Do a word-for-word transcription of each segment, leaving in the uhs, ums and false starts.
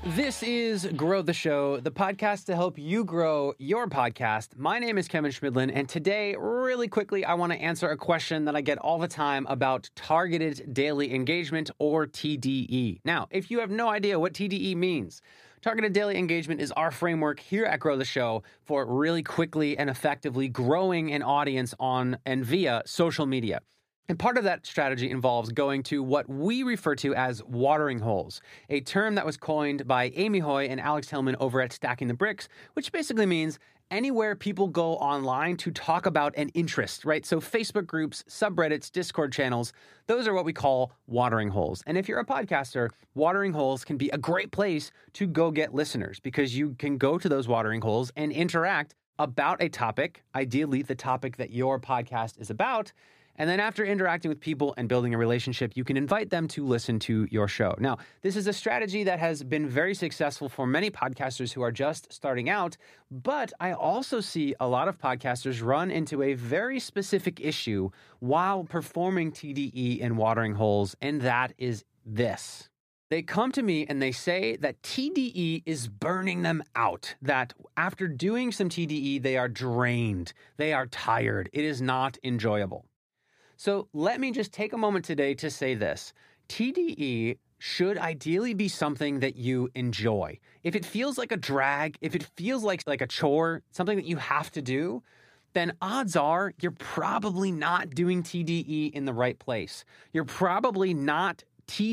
This is Grow the Show, the podcast to help you grow your podcast. My name is Kevin Schmidlin, and today, really quickly, I want to answer a question that I get all the time about targeted daily engagement, or T D E. Now, if you have no idea what T D E means, targeted daily engagement is our framework here at Grow the Show for really quickly and effectively growing an audience on and via social media. And part of that strategy involves going to what we refer to as watering holes, a term that was coined by Amy Hoy and Alex Hillman over at Stacking the Bricks, which basically means anywhere people go online to talk about an interest, right? So Facebook groups, subreddits, Discord channels, those are what we call watering holes. And if you're a podcaster, watering holes can be a great place to go get listeners because you can go to those watering holes and interact about a topic, ideally the topic that your podcast is about. And then after interacting with people and building a relationship, you can invite them to listen to your show. Now, this is a strategy that has been very successful for many podcasters who are just starting out, but I also see a lot of podcasters run into a very specific issue while performing T D E in watering holes, and that is this. They come to me and they say that T D E is burning them out, that after doing some T D E, they are drained, they are tired, it is not enjoyable. So let me just take a moment today to say this. T D E should ideally be something that you enjoy. If it feels like a drag, if it feels like, like a chore, something that you have to do, then odds are you're probably not doing T D E in the right place. You're probably not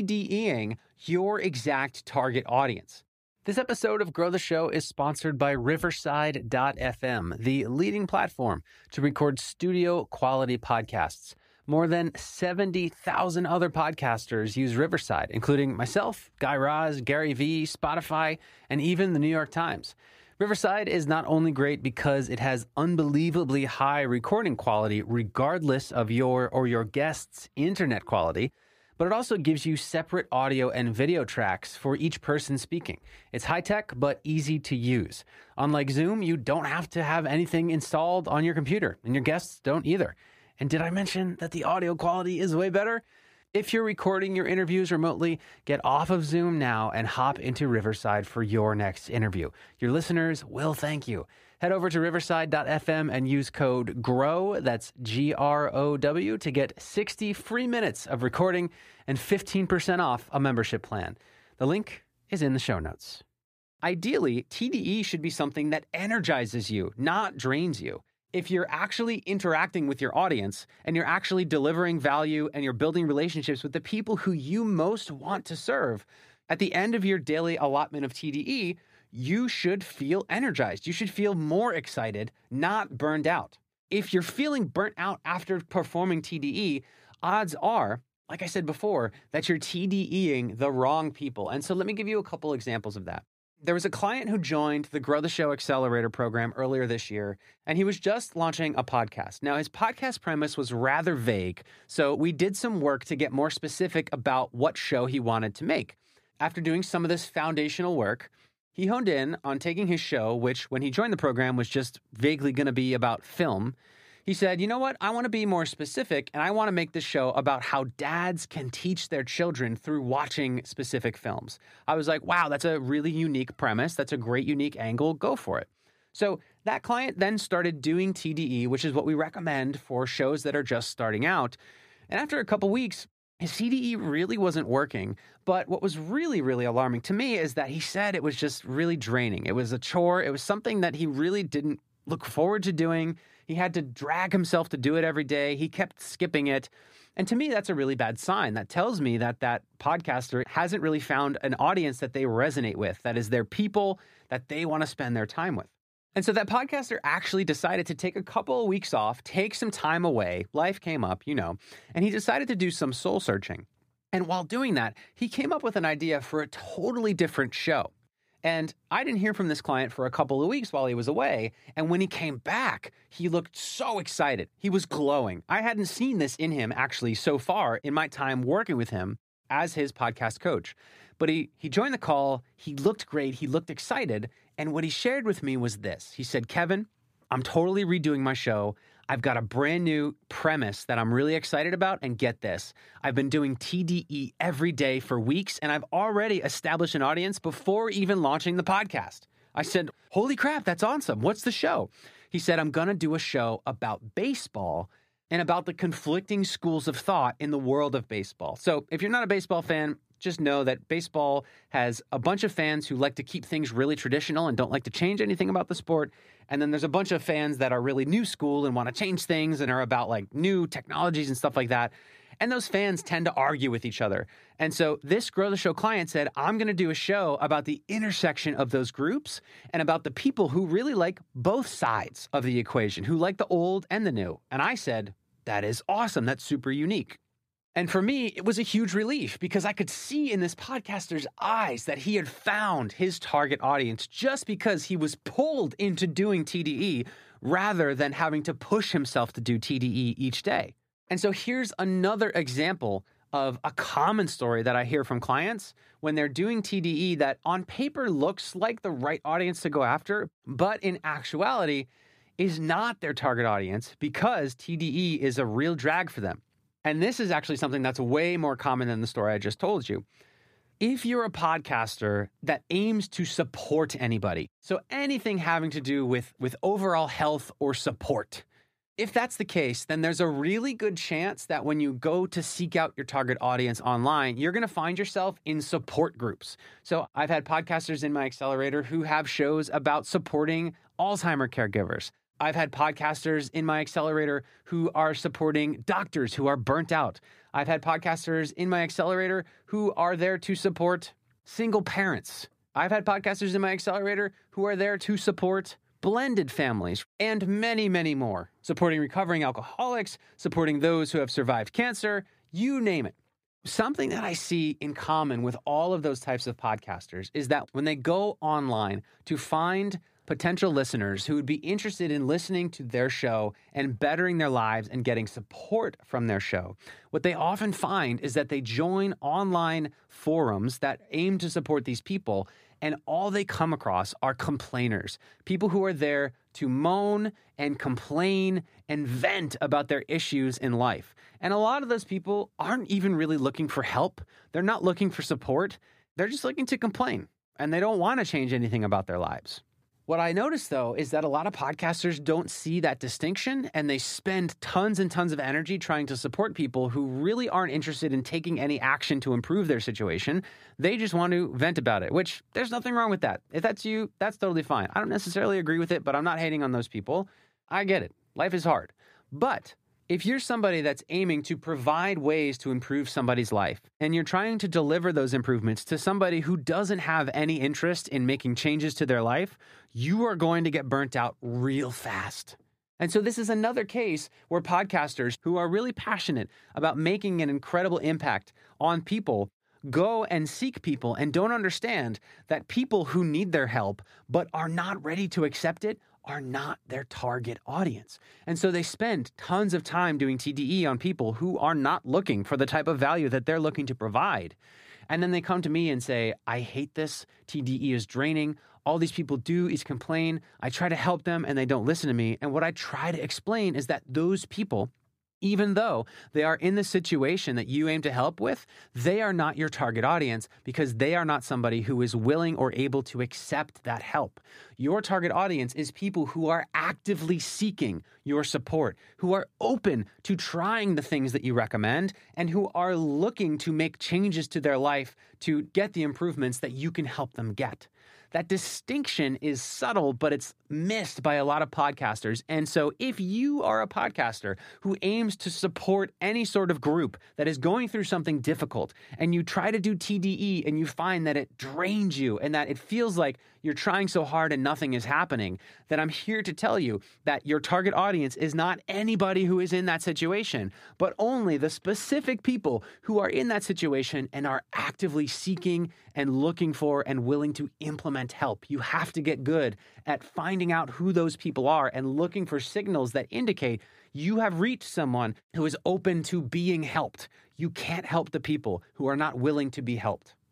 TDEing your exact target audience. This episode of Grow the Show is sponsored by Riverside dot f m, the leading platform to record studio quality podcasts. More than seventy thousand other podcasters use Riverside, including myself, Guy Raz, Gary Vee, Spotify, and even the New York Times. Riverside is not only great because it has unbelievably high recording quality regardless of your or your guest's internet quality, but it also gives you separate audio and video tracks for each person speaking. It's high-tech, but easy to use. Unlike Zoom, you don't have to have anything installed on your computer, and your guests don't either. And did I mention that the audio quality is way better? If you're recording your interviews remotely, get off of Zoom now and hop into Riverside for your next interview. Your listeners will thank you. Head over to Riverside dot f m and use code GROW, that's G R O W, to get sixty free minutes of recording and fifteen percent off a membership plan. The link is in the show notes. Ideally, T D E should be something that energizes you, not drains you. If you're actually interacting with your audience and you're actually delivering value and you're building relationships with the people who you most want to serve, at the end of your daily allotment of T D E, you should feel energized. You should feel more excited, not burned out. If you're feeling burnt out after performing T D E, odds are, like I said before, that you're TDEing the wrong people. And so let me give you a couple examples of that. There was a client who joined the Grow the Show Accelerator program earlier this year, and he was just launching a podcast. Now, his podcast premise was rather vague, so we did some work to get more specific about what show he wanted to make. After doing some of this foundational work, he honed in on taking his show, which when he joined the program was just vaguely going to be about film. He said, you know what, I want to be more specific, and I want to make this show about how dads can teach their children through watching specific films. I was like, wow, that's a really unique premise. That's a great, unique angle. Go for it. So that client then started doing T D E, which is what we recommend for shows that are just starting out. And after a couple weeks, his T D E really wasn't working. But what was really, really alarming to me is that he said it was just really draining. It was a chore. It was something that he really didn't look forward to doing. He had to drag himself to do it every day. He kept skipping it. And to me, that's a really bad sign. That tells me that that podcaster hasn't really found an audience that they resonate with, that is their people that they want to spend their time with. And so that podcaster actually decided to take a couple of weeks off, take some time away. Life came up, you know, and he decided to do some soul searching. And while doing that, he came up with an idea for a totally different show. And I didn't hear from this client for a couple of weeks while he was away. And when he came back, he looked so excited. He was glowing. I hadn't seen this in him actually so far in my time working with him as his podcast coach. But he, he joined the call. He looked great. He looked excited. And what he shared with me was this. He said, Kevin, I'm totally redoing my show. I've got a brand new premise that I'm really excited about. And get this, I've been doing T D E every day for weeks, and I've already established an audience before even launching the podcast. I said, holy crap, that's awesome. What's the show? He said, I'm going to do a show about baseball and about the conflicting schools of thought in the world of baseball. So if you're not a baseball fan, just know that baseball has a bunch of fans who like to keep things really traditional and don't like to change anything about the sport. And then there's a bunch of fans that are really new school and want to change things and are about like new technologies and stuff like that. And those fans tend to argue with each other. And so this Grow the Show client said, I'm going to do a show about the intersection of those groups and about the people who really like both sides of the equation, who like the old and the new. And I said, that is awesome. That's super unique. And for me, it was a huge relief because I could see in this podcaster's eyes that he had found his target audience just because he was pulled into doing T D E rather than having to push himself to do T D E each day. And so here's another example of a common story that I hear from clients when they're doing T D E that on paper looks like the right audience to go after, but in actuality is not their target audience because T D E is a real drag for them. And this is actually something that's way more common than the story I just told you. If you're a podcaster that aims to support anybody, so anything having to do with, with overall health or support, if that's the case, then there's a really good chance that when you go to seek out your target audience online, you're going to find yourself in support groups. So I've had podcasters in my accelerator who have shows about supporting Alzheimer caregivers. I've had podcasters in my accelerator who are supporting doctors who are burnt out. I've had podcasters in my accelerator who are there to support single parents. I've had podcasters in my accelerator who are there to support blended families, and many, many more. Supporting recovering alcoholics, supporting those who have survived cancer, you name it. Something that I see in common with all of those types of podcasters is that when they go online to find potential listeners who would be interested in listening to their show and bettering their lives and getting support from their show, what they often find is that they join online forums that aim to support these people, and all they come across are complainers, people who are there to moan and complain and vent about their issues in life. And a lot of those people aren't even really looking for help. They're not looking for support. They're just looking to complain, and they don't want to change anything about their lives. What I noticed, though, is that a lot of podcasters don't see that distinction, and they spend tons and tons of energy trying to support people who really aren't interested in taking any action to improve their situation. They just want to vent about it, which there's nothing wrong with that. If that's you, that's totally fine. I don't necessarily agree with it, but I'm not hating on those people. I get it. Life is hard. But if you're somebody that's aiming to provide ways to improve somebody's life, and you're trying to deliver those improvements to somebody who doesn't have any interest in making changes to their life, you are going to get burnt out real fast. And so this is another case where podcasters who are really passionate about making an incredible impact on people go and seek people and don't understand that people who need their help but are not ready to accept it are not their target audience. And so they spend tons of time doing T D E on people who are not looking for the type of value that they're looking to provide. And then they come to me and say, I hate this. T D E is draining. All these people do is complain. I try to help them and they don't listen to me. And what I try to explain is that those people, even though they are in the situation that you aim to help with, they are not your target audience because they are not somebody who is willing or able to accept that help. Your target audience is people who are actively seeking your support, who are open to trying the things that you recommend, and who are looking to make changes to their life to get the improvements that you can help them get. That distinction is subtle, but it's missed by a lot of podcasters. And so if you are a podcaster who aims to support any sort of group that is going through something difficult, and you try to do T D E and you find that it drains you and that it feels like you're trying so hard and nothing is happening, then I'm here to tell you that your target audience is not anybody who is in that situation, but only the specific people who are in that situation and are actively seeking and looking for and willing to implement help. You have to get good at finding out who those people are and looking for signals that indicate you have reached someone who is open to being helped. You can't help the people who are not willing to be helped.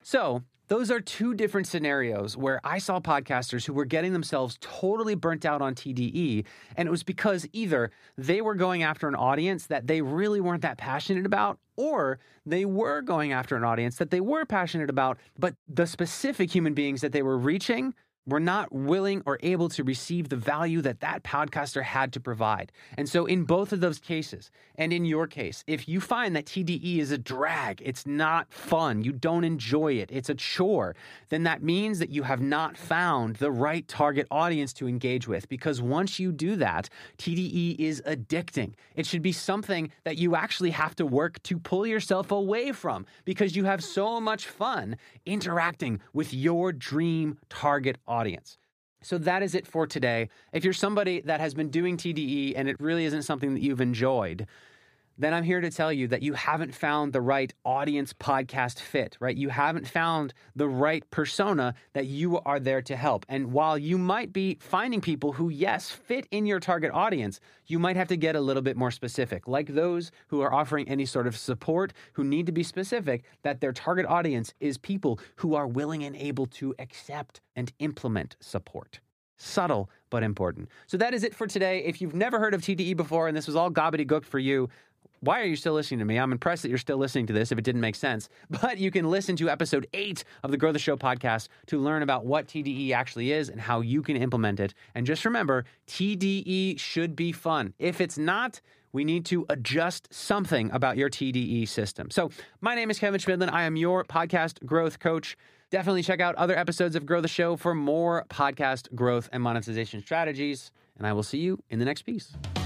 So those are two different scenarios where I saw podcasters who were getting themselves totally burnt out on T D E. And it was because either they were going after an audience that they really weren't that passionate about, or they were going after an audience that they were passionate about, but the specific human beings that they were reaching were not willing or able to receive the value that that podcaster had to provide. And so in both of those cases, and in your case, if you find that T D E is a drag, it's not fun, you don't enjoy it, it's a chore, then that means that you have not found the right target audience to engage with. Because once you do that, T D E is addicting. It should be something that you actually have to work to pull yourself away from, because you have so much fun interacting with your dream target audience. audience. So that is it for today. If you're somebody that has been doing T D E and it really isn't something that you've enjoyed, then I'm here to tell you that you haven't found the right audience podcast fit, right? You haven't found the right persona that you are there to help. And while you might be finding people who, yes, fit in your target audience, you might have to get a little bit more specific, like those who are offering any sort of support, who need to be specific that their target audience is people who are willing and able to accept and implement support. Subtle, but important. So that is it for today. If you've never heard of T D E before and this was all gobbledygook for you, why are you still listening to me? I'm impressed that you're still listening to this if it didn't make sense. But you can listen to episode eight of the Grow the Show podcast to learn about what T D E actually is and how you can implement it. And just remember, T D E should be fun. If it's not, we need to adjust something about your T D E system. So my name is Kevin Schmidlin. I am your podcast growth coach. Definitely check out other episodes of Grow the Show for more podcast growth and monetization strategies. And I will see you in the next piece.